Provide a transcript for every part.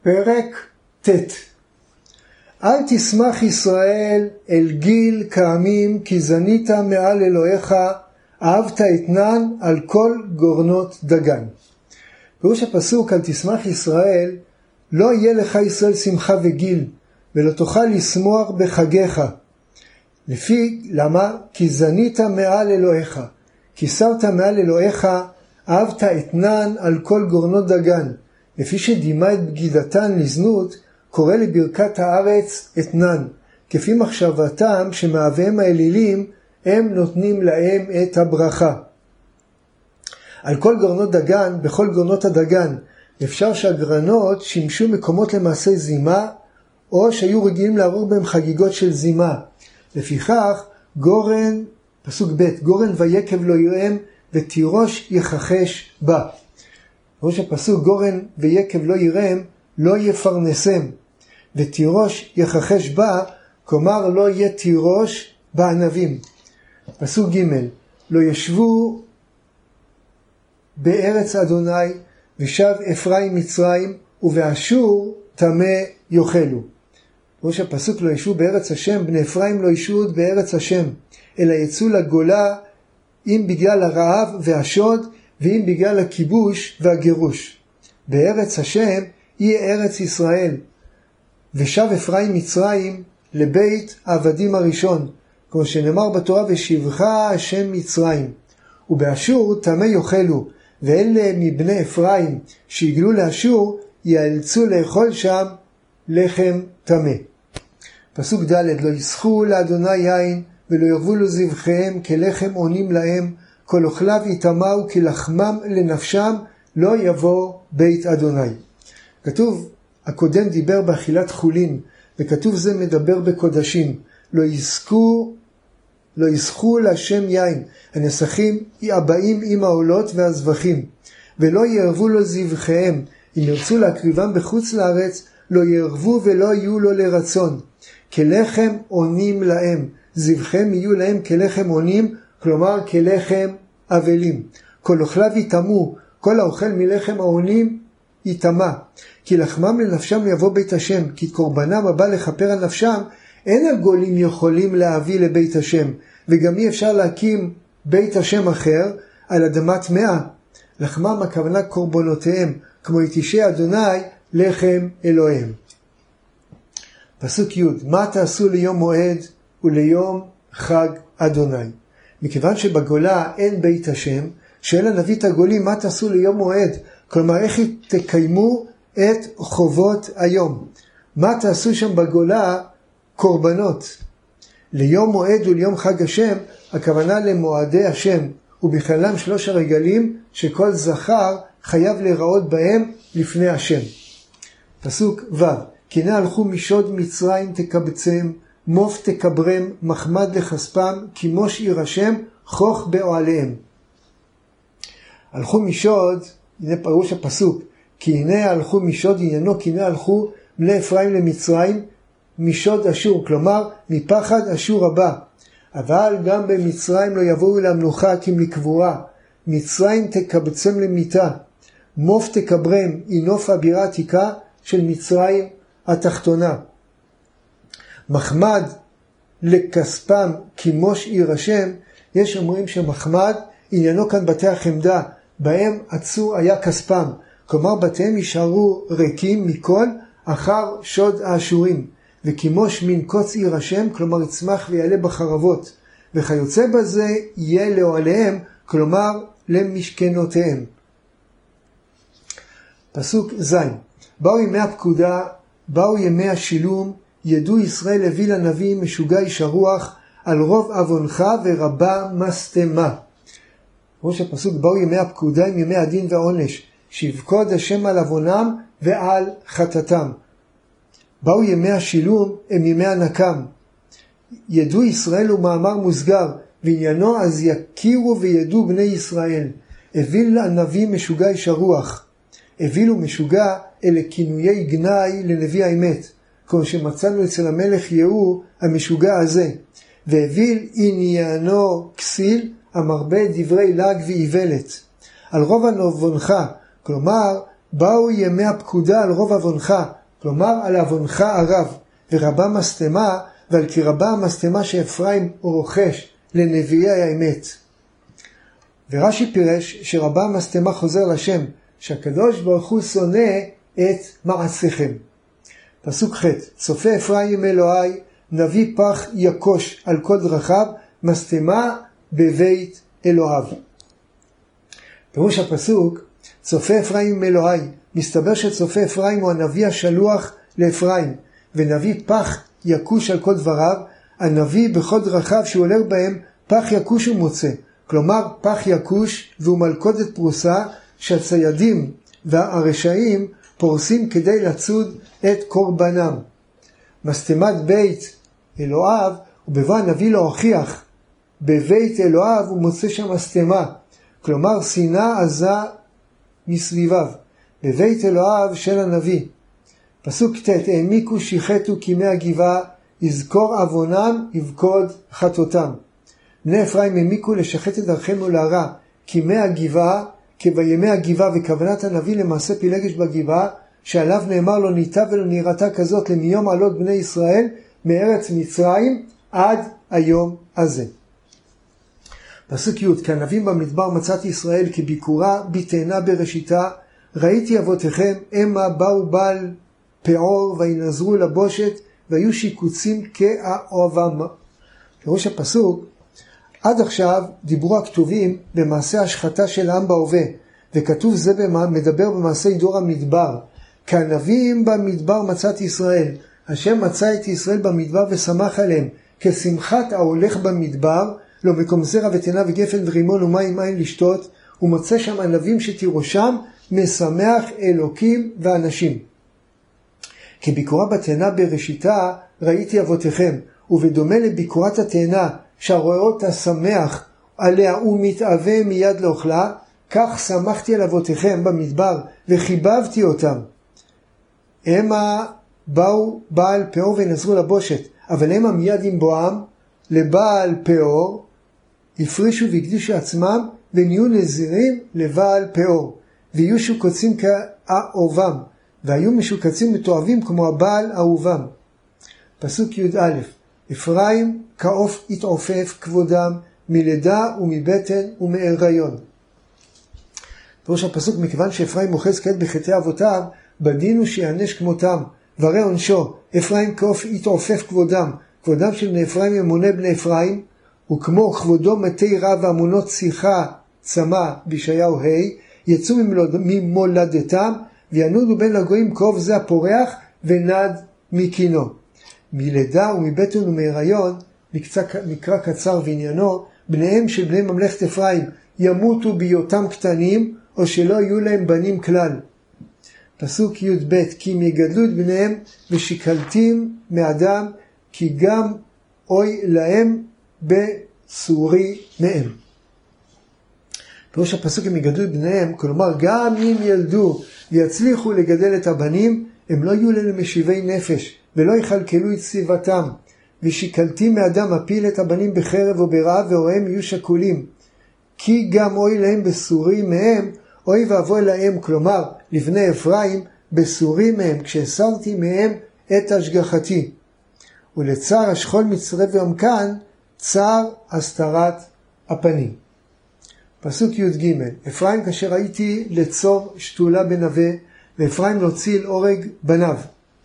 פרק ט'. אל תשמח ישראל אל גיל כעמים, כי זנית מעל אלוהיך, אהבת אתנן על כל גורנות דגן. פירוש הפסוק, אל תשמח ישראל, לא יהיה לך ישראל שמחה וגיל, ולא תוכל לשמוח בחגיך. למה? כי זנית מעל אלוהיך, כי שרת מעל אלוהיך, אהבת אתנן על כל גורנות דגן. לפי שדימה את בגידתן לזנות, קורא לברכת הארץ אתנן, כפי מחשבתם שמאביהם האלילים הם נותנים להם את הברכה. על כל גורנות דגן, בכל גורנות הדגן, אפשר שהגרנות שימשו מקומות למעשה זימה, או שהיו רגילים לערוך בהם חגיגות של זימה. לפיכך, גורן, פסוק ב', גורן ויקב לא יראם, ותירוש יחחש בה. ראש הפסוק, גורן ויקב לא יראם, לא יפרנסם, ותירוש יחחש בה, כלומר לא יהיה תירוש בענבים. פסוק ג', לא ישבו בארץ אדוני, ושב אפרים מצרים, ובאשור טמא יאכלו. ראש הפסוק, לא ישבו בארץ השם, בני אפרים לא ישבו בארץ השם, אלא יצאו לגולה, אם בגלל הרעב והשוד, ואם בגלל הכיבוש והגירוש. בארץ השם היא ארץ ישראל, ושב אפרים מצרים לבית העבדים הראשון, כמו שנאמר בתורה, ושבך השם מצרים. ובאשור טמא יאכלו, ואלה מבני אפרים שהגלו לאשור יאלצו לאכול שם לחם טמא. פסוק ד', לא יסחו לאדוני יין, ולא ירבו לו זבחיהם כלחם עונים להם, כל אוכליו יטמאו כי לחמם לנפשם, לא יבוא בית אדוני. כתוב, הקודם דיבר באכילת חולין, וכתוב זה מדבר בקודשים. לא יסחו להשם יין, הנסכים הבאים עם העולות והזבחים, ולא ירבו לו זבחיהם, אם ירצו להקריבם בחוץ לארץ, לא ירבו ולא יהיו לו לרצון, כלחם עונים להם, זבחיהם יהיו להם כלחם עונים, כלומר כלחם אבלים. כל אוכליו יטמאו, כל האוכל מלחם העונים יטמא, כי לחמם לנפשם יבוא בית השם, כי קורבנם הבא לכפר על נפשם, אין הגולים יכולים להביא לבית השם, וגם אי אפשר להקים בית השם אחר על אדמת טמאה. לחמם הכוונה קורבנותיהם, כמו יתישי אדוני לחם אלוהים. פסוק י', מה תעשו ליום מועד וליום חג אדוני? מכיוון שבגולה אין בית השם, שאלה נביא את הגולים, מה תעשו ליום מועד? כלומר, איך תקיימו את חובות היום? מה תעשו שם בגולה? קורבנות. ליום מועד וליום חג השם, הכוונה למועדי השם, ובכללם 3 הרגלים שכל זכר חייב להיראות בהם לפני השם. פסוק ו', כי הנה הלכו משוד מצרים תקבצם, מוף תקברם, מחמד לכספם, כי מוש יירשם, חוך באוהליהם. הלכו משוד, הנה פירוש הפסוק, כי הנה הלכו משוד, עניינו כי הנה הלכו בני אפרים למצרים, משוד אשור, כלומר מפחד אשור הבא. אבל גם במצרים לא יבואו למנוחה כי לקבורה, מצרים תקבצם למיתה, מוף תקברם, היא נוף הבירה עתיקה של מצרים התחתונה. מחמד לכספם כי מוש יירשם, יש אומרים שמחמד עניינו כאן בתי החמדה, בהם עצור היה כספם, כלומר בתיהם יישארו ריקים מכל אחר שוד האשורים, וכי מוש מן קוץ יירשם, כלומר יצמח ויעלה בחרבות, וכיוצא בזה יהיה לאוהליהם, כלומר למשכנותיהם. פסוק ז', באו ימי הפקודה, באו ימי השילום, ידעו ישראל הביא לנביא משוגע איש הרוח, על רוב אבונך ורבה מסתמה. ראש הפסוק, באו ימי הפקודה עם ימי הדין והעונש, שיבכוד השם על אבונם ועל חטאתם. באו ימי השילום הם ימי הנקם. ידעו ישראל הוא מאמר מוסגר, ועניינו אז יכירו וידעו בני ישראל. הביל הנביא משוגע איש הרוח. הבילו משוגע אלה כינויי גנאי לנביא האמת, כמו שמצאנו אצל המלך יהוא המשוגע הזה. והביל עניינו כסיל, המרבה דברי לג ואיוולת. על רוב אבונך, כלומר באו ימי הפקודה על רוב עוונך, כלומר על עוונך הרב, ורבה משטמה, ועל כי רבה המשטמה שאפרים רוכש לנביאי האמת. ורש"י פירש שרבה המשטמה חוזר לשם, שהקדוש ברוך הוא שונא את מעשיכם. פסוק ח' צופה אפרים אלוהי, נביא פח יקוש על כל דרכיו, משטמה בבית אלוהיו. פירוש הפסוק, צופה אפרים אלוהי, מסתבר שצופה אפרים הוא הנביא השלוח לאפרים, ונביא פח יקוש על כל דבריו, הנביא בכל דרכיו שהוא הולך בהם, פח יקוש הוא מוצא. כלומר, פח יקוש והוא מלכודת פרוסה שהציידים והרשעים פורסים כדי לצוד את קורבנם. משטמת בית אלוהיו, ובבוא הנביא להוכיח, בבית אלוהיו הוא מוצא שם משטמה, כלומר שנאה עזה מסביביו, בבית אלוהיו של הנביא. פסוק ט' העמיקו שיחתו כימי הגבעה, יזכור עוונם יבכוד חטאותם. בני אפרים העמיקו לשחט את דרכיהם ולהרע, כימי הגבעה, כבימי הגבעה, וכוונת הנביא למעשה פילגש בגבעה, שעליו נאמר לו ניטה ולא נראתה כזאת למיום עלות בני ישראל מארץ מצרים עד היום הזה. פסוק י' כענבים במדבר מצאתי ישראל כביקורה בתאנה בראשיתה, ראיתי אבותיכם המה באו בעל פעור וינזרו לבושת והיו שיקוצים כאוהבם. פירוש הפסוק, עד עכשיו דיברו הכתובים במעשה השחתה של העם בהווה, וכתוב זה מדבר במעשה דור המדבר. כענבים במדבר מצאתי ישראל, השם מצא את ישראל במדבר ושמח עליהם, כשמחת ההולך במדבר, לא מקום זרע ותנה וגפן ורימון ומים אין לשתות, ומוצא שם ענבים שתירושם משמח אלוקים ואנשים. כביקורה בתאנה בראשיתה ראיתי אבותיכם, ובדומה לביקורת התאנה שהרואה אותה שמח עליה ומתאווה מיד לאוכלה, כך שמחתי על אבותיכם במדבר וחיבבתי אותם. המה באו בעל פעור ונזרו לבושת, אבל המה מיד עם בואם לבעל פעור הפרישו והקדישו עצמם ונהיו נזירים לבעל פעור, ויהיו שוקצים כאהובם, והיו משוקצים מתועבים כמו הבעל אהובם. פסוק י"א אפרים כעוף התעופף כבודם מלידה ומבטן ומהיריון. פירוש הפסוק, מכיוון שאפרים אוחז כעת בחטאי אבותיו, בדין הוא שיענש כמותם, והרי עונשו אפרים כעוף התעופף כבודם. כבודם של בני אפרים ימונה בני אפרים, וכמו כבודו מתי רע ואמונות שיחה צמא בישעיהו ה' יצאו ממולדתם וינודו בין לגויים כעוף זה הפורח ונד מקינו. מלידה ומבטן ומהיריון מקרא קצר ועניינו, בניהם של בני ממלכת אפרים ימותו בהיותם קטנים או שלא יהיו להם בנים כלל. פסוק י"ב כי אם יגדלו את בניהם ושיקלתים מאדם כי גם אוי להם בסורי מהם. פירוש הפסוק אם יגדלו את בניהם, כלומר גם אם ילדו ויצליחו לגדל את הבנים, הם לא יהיו להם משיבי נפש ולא יכלכלו את סביבתם. ושיקלתים מאדם מפיל את הבנים בחרב או ברעב והוריהם יהיו שקולים. כי גם אוי להם בסורי מהם, אוי ואבוי להם, כלומר לבני אפרים בסורי מהם, כשהסרתי מהם את השגחתי. ולצער השכול מצרב ועמקן, צער הסתרת הפנים. פסוק י"ג אפרים כאשר הייתי לצור שתולה בנווה, ואפרים להוציא אל אורג בניו.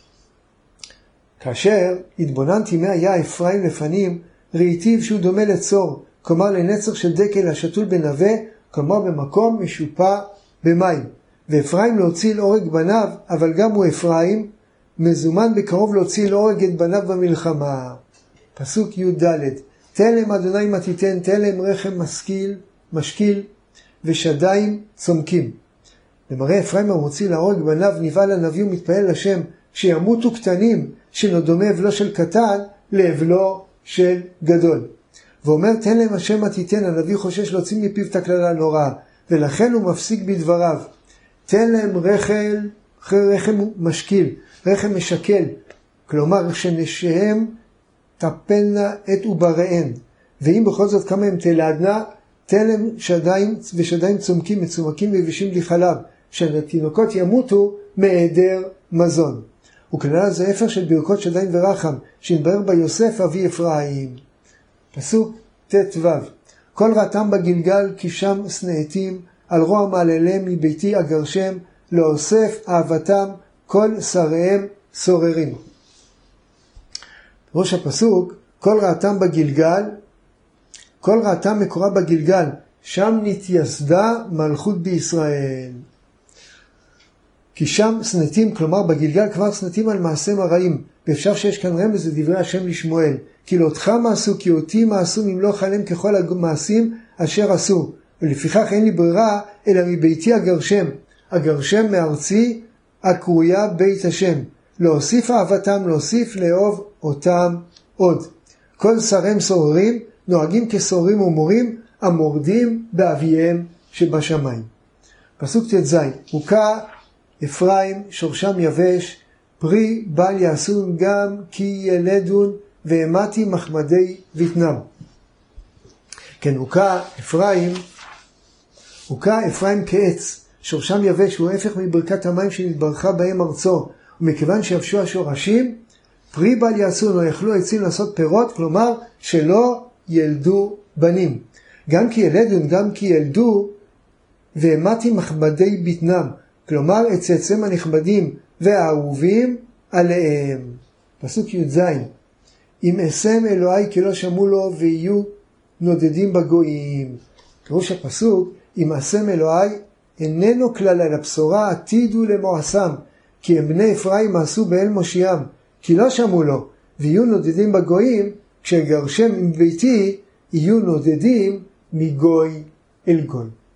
כאשר התבוננתי מה היה אפרים לפנים, ראיתיו שהוא דומה לצור, כלומר לנצר של דקל השתול בנווה, כלומר במקום משופע במים. ואפרים להוציא אל אורג בניו, אבל גם הוא אפרים מזומן בקרוב להוציא אל אורג את בניו במלחמה. פסוק י"ד תלם אדוני מה תיתן, תלם רחם משקיל ושדיים צומקים. למראה אפרים המוציא להורג בניו נבהל הנביא ומתפעל לשם שימותו קטנים, שלא דומה אבלו של קטן לאבלו של גדול. ואומר תן להם השם מה תיתן, הנביא חושש להוציא מפיו את הקללה הנוראה, ולכן הוא מפסיק בדבריו. תן להם רחם משקיל, רחם משקל, כלומר שנשיהם תפלנה את עובריהן, ואם בכל זאת כמה הם תלעדנה, תן להם שדיים ושדיים צומקים מצומקים ויבשים בלי חלב, שהתינוקות ימותו מהיעדר מזון. וכלל זה אפר של ברכות שדיים ורחם, שנתברר ביוסף אבי אפרים. פסוק ט"ו. כל ראתם בגלגל כי שם שנאתים, על רוע מעלליהם מביתי אגרשם, לאוסף אהבתם כל שריהם סוררים. ראש הפסוק, כל ראתם בגלגל, כל ראתם מקורה בגלגל, שם נתייסדה מלכות בישראל. כי שם שנאתים, כלומר בגלגל כבר שנאתים על מעשיהם הרעים, ואפשר שיש כאן רמז לדברי השם לשמואל. כי לא אותך מעשו, כי אותי מעשו, ממלוך עליהם ככל המעשים אשר עשו. ולפיכך אין לי ברירה, אלא מביתי אגרשם. אגרשם מארצי, הקרויה בית השם. להוסיף אהבתם, להוסיף לאהוב אותם עוד. כל שריהם סוררים, נוהגים כסוררים ומורים, המורדים באביהם שבשמיים. פסוק ט"ז. הוקע אפרים שורשם יבש, פרי בל יעשו גם כי ילדון, והמתי מחמדי ויתנם. כן, הוקע אפרים כעץ, שורשם יבש, הוא ההפך מברכת המים שנתברכה בהם ארצו, ומכיוון שיבשו השורשים, פרי בל יעשו, לא יכלו עצים לעשות פירות, כלומר שלא ילדו בנים. גם כי ילדון, גם כי ילדו, והמתי מחמדי ביתנם, כלומר את צאצאיהם הנכבדים והאהובים עליהם. פסוק י"ז. אם אשם אלוהי כי לא שמעו לו ויהיו נודדים בגויים. פירוש הפסוק, אם אשם אלוהי איננו כלל על הבשורה עתידו למועשם, כי הם בני אפרים מעשו באל מושיעם, כי לא שמעו לו ויהיו נודדים בגויים, כשגרשם מביתי יהיו נודדים מגוי אל גוי.